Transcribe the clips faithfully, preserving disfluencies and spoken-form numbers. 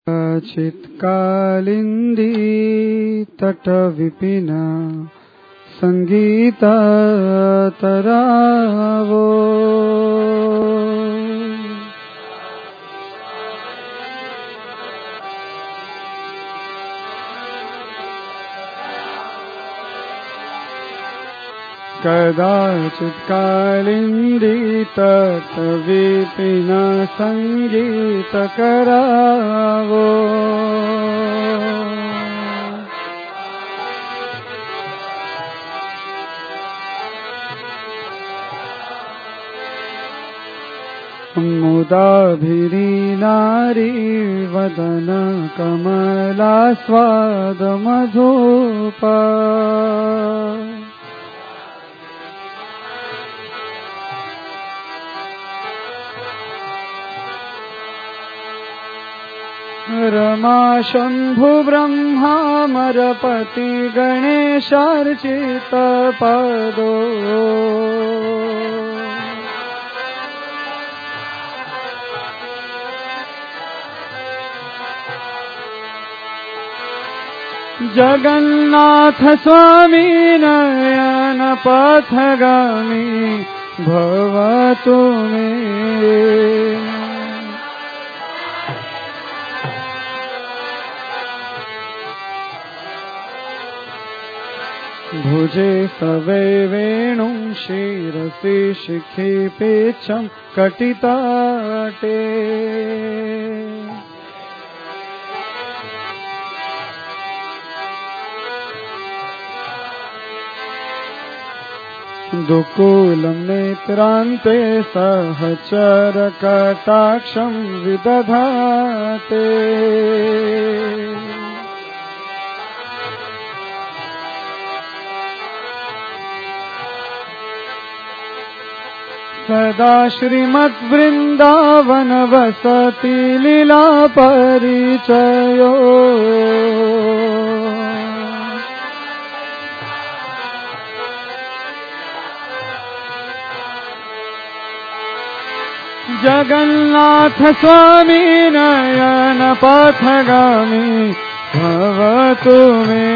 चित्कालिन्दी तटविपिन संगीत तरावो कदाचित् कालिन्दी तटविपिन संगीत करावो मुदाभिरी नारी वदन कमला स्वाद मधुपा रमा शंभु ब्रह्मामरपति गणेशार्चित पदो जगन्नाथ स्वामी नयन पथगामी भवतु मे भुजे सवे वेणुं शिरसि शिखि पेच्छं कटिताटे दुकूलं नेत्रान्ते सहचर कटाक्षं विदधाते सदा श्रीमद्वृन्दावन वसति लीला परिचयो जगन्नाथ स्वामी नयन पथगामी भवतु मे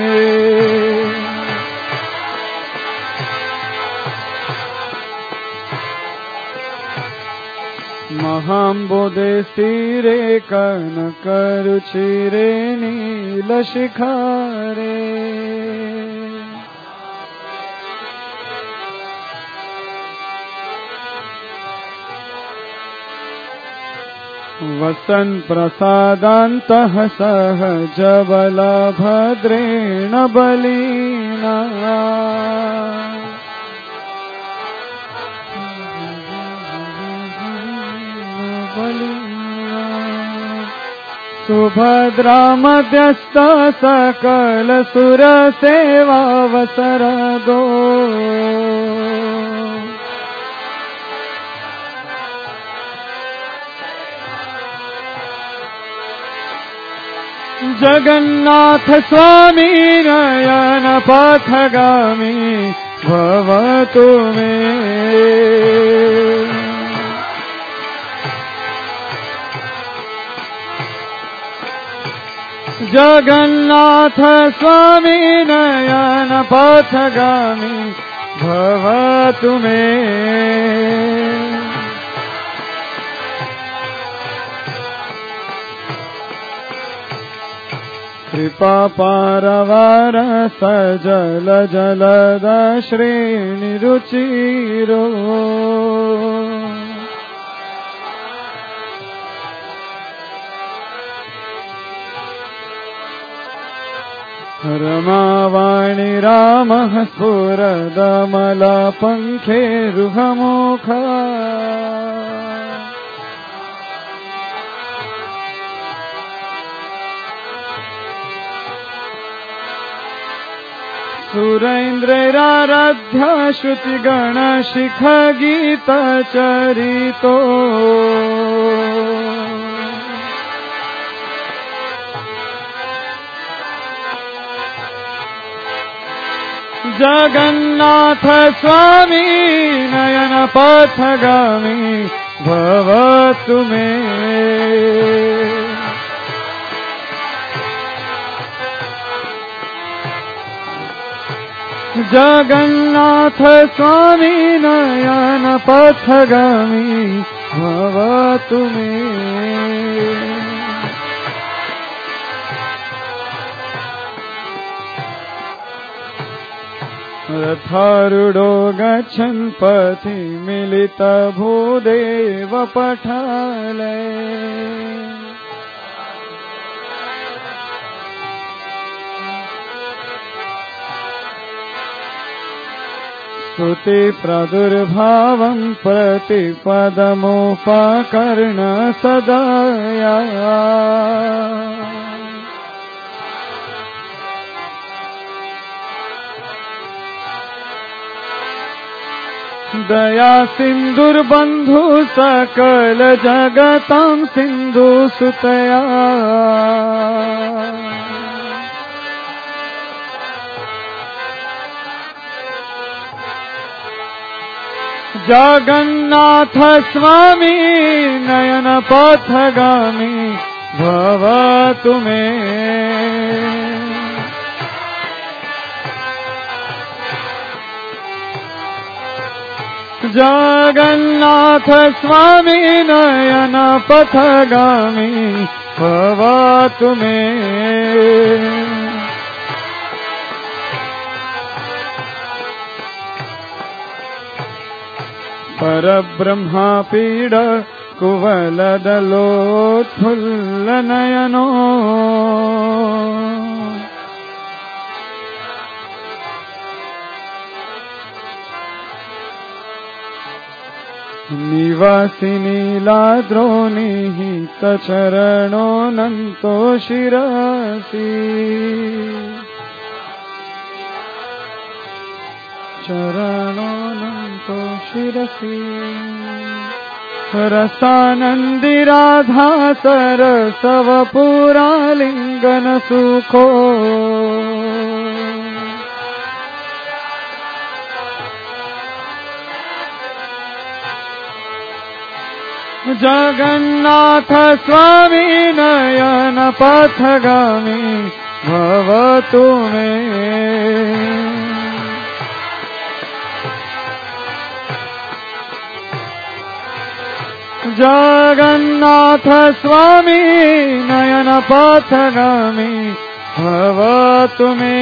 महाम्बोधे स्थिरे कनकरुचिरे नीलशिखारे वसन् प्रसादान्तः सहज बलभद्रेण बलिना सुभद्रा मध्यस्थ सकल सुर सेवावसर दो जगन्नाथ स्वामी नयन पथगामी भवतु मे जगन्नाथ स्वामी नयन पथगामी भवतु मे कृपा पारवार सजल जलद श्रेणी रुचिरो रमावाणी रामः स्फुरदमला पंखे रुहमुखा सुरेन्द्रैराराध्य श्रुतिगण शिख गीत चरितो जगन्नाथ स्वामी नयन पथगामी भवतु मे जगन्नाथ स्वामी नयन पथगामी भवतु मे। रथारूढो गच्छन् पथि मिलित भूदेव पठाले। स्तुति प्रादुर्भावं प्रतिपदमुपकर्ण सदया। दया सिन्धुर्बन्धु सकल जगतां सिन्धु सुतया। जगन्नाथ स्वामी नयन पथगामी भवतु मे। जगन्नाथ स्वामी नयन पथगामी भवतु मे। परब्रह्मा पीड कुवलदलोत्फुल्ल नयनो। निवासी नीलाद्रोनिहित चरणोऽनन्तो शिरसि। चरणोऽनन्तो शिरसि। रसानन्दी राधा सरसवपुरालिङ्गन सुखो। जगन्नाथ स्वामी नयन पथगामी भवतु मे। जगन्नाथ स्वामी नयन पथगामी भवतु मे।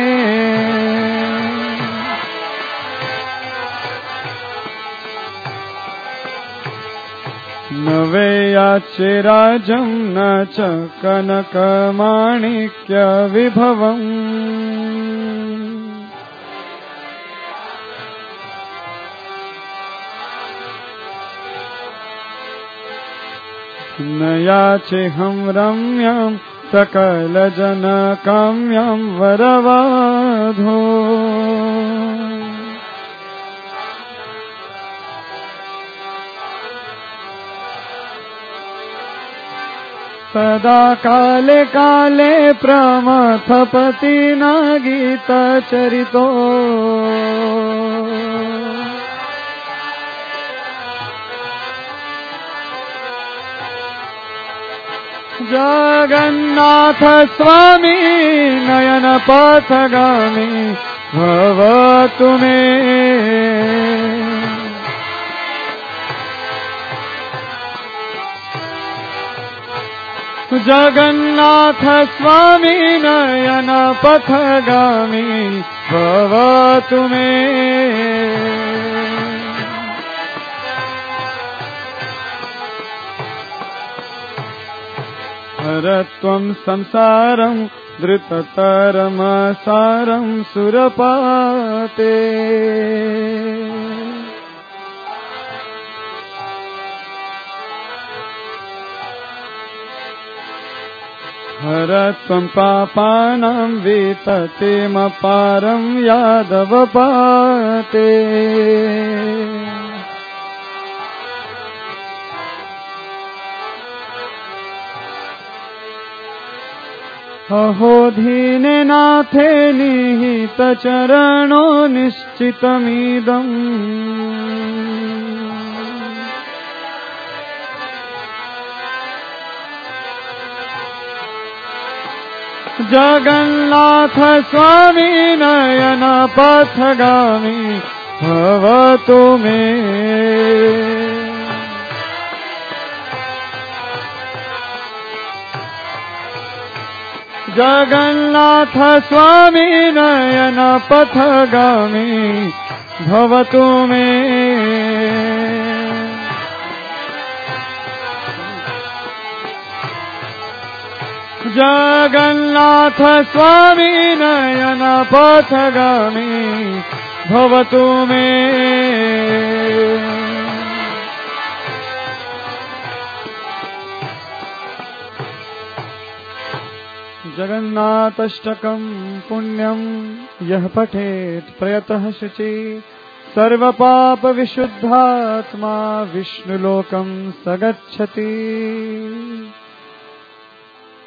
नवेयाचे राजं न च कनकमाणिक्य विभवम्। न याचेऽहं रम्यां सकलजनकाम्यां वरवाधो। सदा काले काले प्रमथपति नागीत चरितो। जगन्नाथ स्वामी नयन पथगामी भवतु मे। जगन्नाथ स्वामी नयन पथगामी भवतु मे। हरत्वं संसारं धृततरमसारं सुरपाते। हरत्वं पापानां विततिमपारं यादवपाते। अहो धीने नाथे निहित चरणो निश्चितमिदम्। जगन्नाथ स्वामी नयन पथगामी भवतु मे। जगन्नाथ स्वामी नयन पथगामी भवतु मे। जगन्नाथ स्वामी नयन पथगामी भवतु मे। जगन्नाथाष्टकं पुण्यं यः पठेत् प्रयतः शुचि सर्वपाप विशुद्धात्मा विष्णुलोकं स गच्छति।